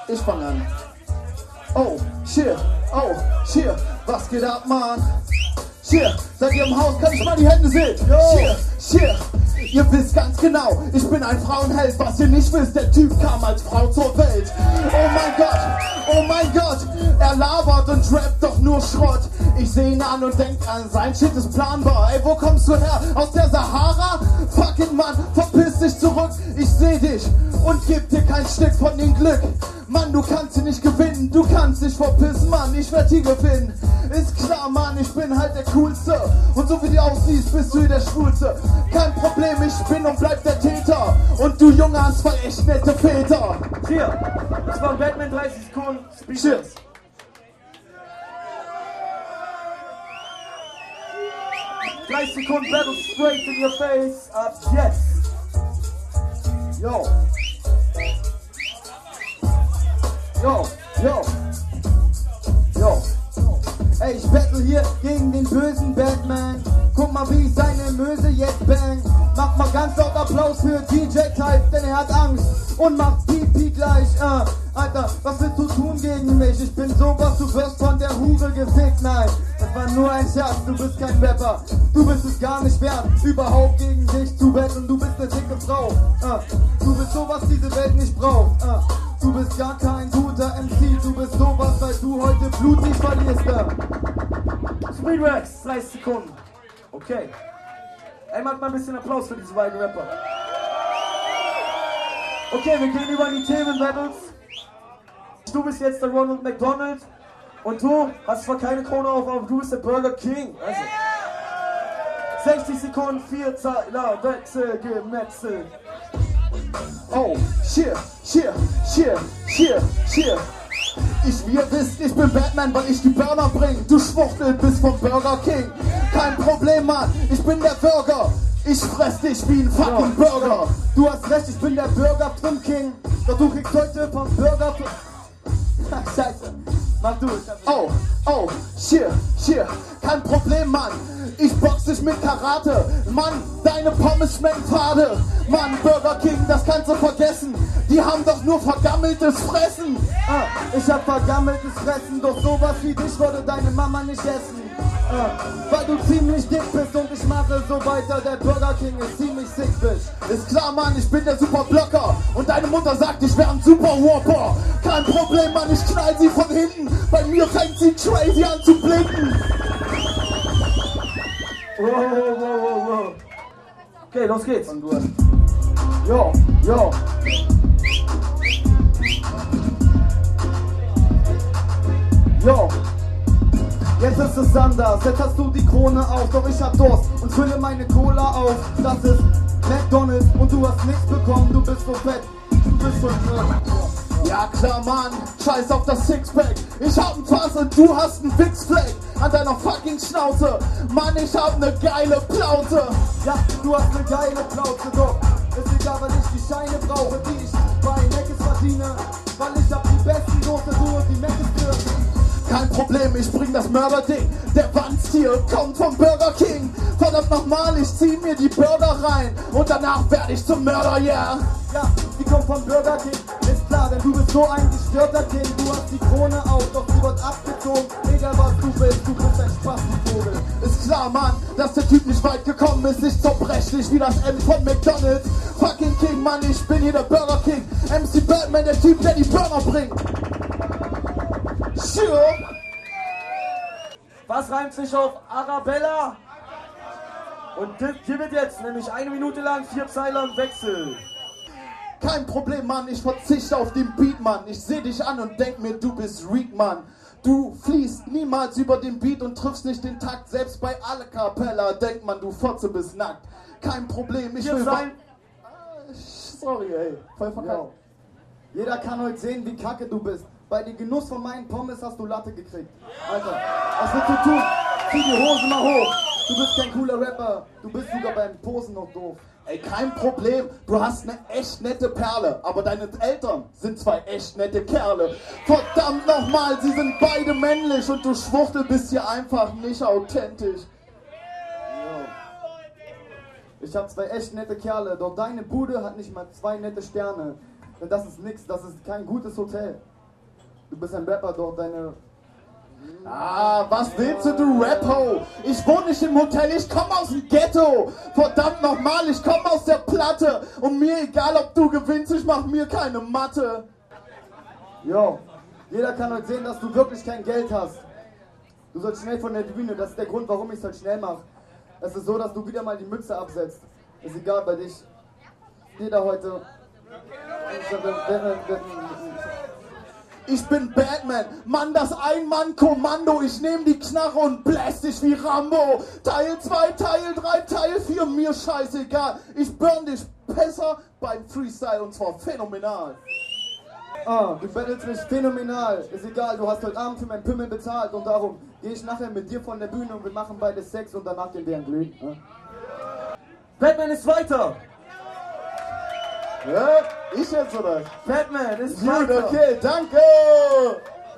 Ich fang an. Oh, shit, was geht ab, Mann? Shit, seid ihr im Haus? Kann ich mal die Hände sehen? Shit, ihr wisst ganz genau, ich bin ein Frauenheld. Was ihr nicht wisst, der Typ kam als Frau zur Welt. Oh mein Gott, er labert und rappt doch nur Schrott. Ich seh ihn an und denk an, sein Shit ist planbar. Ey, wo kommst du her? Aus der Sahara? Fuck it, Mann, verpiss dich zurück. Ich seh dich und geb dir kein Stück von dem Glück. Mann, du kannst hier nicht gewinnen, du kannst dich verpissen, Mann, ich werd hier gewinnen. Ist klar, Mann, ich bin halt der Coolste. Und so wie du aussiehst, bist du hier der Schwulste. Kein Problem, ich bin und bleib der Täter. Und du Junge hast zwei echt nette Väter. Hier, das war Batman 30 Sekunden. Speeches. 30 Sekunden Battle straight in your face. Ab jetzt. Yo. Ey, ich battle hier gegen den bösen Batman. Guck mal, wie ich seine Möse jetzt bang. Mach mal ganz laut Applaus für DJ Clive, denn er hat Angst und macht Pipi gleich. Alter, was willst du tun gegen mich? Ich bin sowas, du wirst von der Hure gefickt. Nein, das war nur ein Scherz, du bist kein Rapper. Du bist es gar nicht wert, überhaupt gegen dich zu betteln. Du bist eine dicke Frau. Du bist sowas, diese Welt nicht braucht. Du bist gar kein guter MC, du bist sowas, weil du heute blutig verlierst. Speedwax, 30 Sekunden. Okay. Ey, macht mal ein bisschen Applaus für diese beiden Rapper. Okay, wir gehen über die Themen-Battles. Du bist jetzt der Ronald McDonald und du hast zwar keine Krone auf, aber du bist der Burger King. Also 60 Sekunden, 4 Zeiler, Wechsel, Gemetzel. Oh, shit. Wie ihr wisst, ich bin Batman, weil ich die Burner bring. Du Schwuchtel bist vom Burger King. Kein Problem, Mann, ich bin der Burger. Ich fress dich wie ein fucking Burger. Du hast recht, ich bin der Burger Prim King. Doch du kriegst heute vom Burger Prim... Scheiße, mach du. Oh, shit. Kein Problem, Mann. Ich box dich mit Karate. Mann, deine Pommes schmecken fade. Mann, Burger King, das kannst du vergessen. Die haben doch nur vergammeltes Fressen. Ich hab vergammeltes Fressen, doch sowas wie dich würde deine Mama nicht essen. Weil du ziemlich dick bist und ich mache so weiter. Der Burger King ist ziemlich sick, bitch. Ist klar, Mann, ich bin der Super Blocker. Und deine Mutter sagt, ich wär ein Super Whopper. Kein Problem, Mann, ich knall sie von hinten. Bei mir fängt sie crazy an zu blinken. Wow. Okay, los geht's. Yo. Jetzt ist es anders, jetzt hast du die Krone auf, doch ich hab Durst und fülle meine Cola auf. Das ist McDonald's und du hast nichts bekommen, du bist so fett, du bist so Ja klar, Mann, scheiß auf das Sixpack. Ich hab 'n Fass und du hast 'n Fixfleck an deiner fucking Schnauze. Mann, ich hab 'ne geile Plaute. Ja, du hast 'ne geile Plaute, doch ist egal, weil ich die Scheine brauche, die ich bei Meckes verdiene. Weil ich hab die besten Note, du und die Meckes für. Kein Problem, ich bring das Mörder-Ding. Der Wandstier kommt vom Burger King. Verdammt nochmal, ich zieh mir die Burger rein und danach werde ich zum Mörder, yeah. Ja, die kommt vom Burger King, ist klar, denn du bist so ein gestörter King. Du hast die Krone auf, doch sie wird abgezogen. Egal was du willst, du bist ein Spassenvogel. Ist klar, Mann, dass der Typ nicht weit gekommen ist. Nicht zerbrechlich wie das M von McDonald's. Fucking King, Mann, ich bin hier der Burger King. MC Batman, der Typ, der die Burger bringt. Sure. Was reimt sich auf Arabella? Und hier wird jetzt nämlich 1 Minute lang 4 Zeiler und Wechsel. Kein Problem, Mann, ich verzichte auf den Beat, Mann. Ich seh dich an und denk mir, du bist weak, Mann. Du fließt niemals über den Beat und triffst nicht den Takt. Selbst bei A Cappella denkt man, du Fotze bist nackt. Kein Problem, ich will sein. Sorry, ey. Voll verkackt. Jeder kann heute sehen, wie kacke du bist. Bei dem Genuss von meinen Pommes hast du Latte gekriegt. Alter, was willst du tun? Zieh die Hose mal hoch. Du bist kein cooler Rapper. Du bist sogar beim Posen noch doof. Ey, kein Problem, du hast eine echt nette Perle, aber deine Eltern sind zwei echt nette Kerle. Verdammt nochmal, sie sind beide männlich und du Schwuchtel bist hier einfach nicht authentisch. Ich hab 2 echt nette Kerle, doch deine Bude hat nicht mal 2 nette Sterne. Denn das ist nix, das ist kein gutes Hotel. Du bist ein Rapper, doch deine... Ah, was willst du Rappo? Ich wohne nicht im Hotel, ich komm aus dem Ghetto. Verdammt nochmal, ich komm aus der Platte. Und mir egal, ob du gewinnst, ich mach mir keine Matte. Jo, jeder kann heute sehen, dass du wirklich kein Geld hast. Du sollst schnell von der Bühne, das ist der Grund, warum ich es halt schnell mache. Es ist so, dass du wieder mal die Mütze absetzt. Ist egal bei dich. Jeder heute... Ich bin Batman, Mann, das Ein-Mann-Kommando. Ich nehm die Knarre und bläst dich wie Rambo. Teil 2, Teil 3, Teil 4, mir scheißegal. Ich burn dich besser beim Freestyle und zwar phänomenal. Ah, du battlest mich phänomenal. Ist egal, du hast heute Abend für mein Pimmel bezahlt und darum gehe ich nachher mit dir von der Bühne und wir machen beide Sex und danach gehen wir ein Glühen. Ne? Batman ist weiter! Ja, ich jetzt oder? Batman ist Gut, weiter! okay, danke!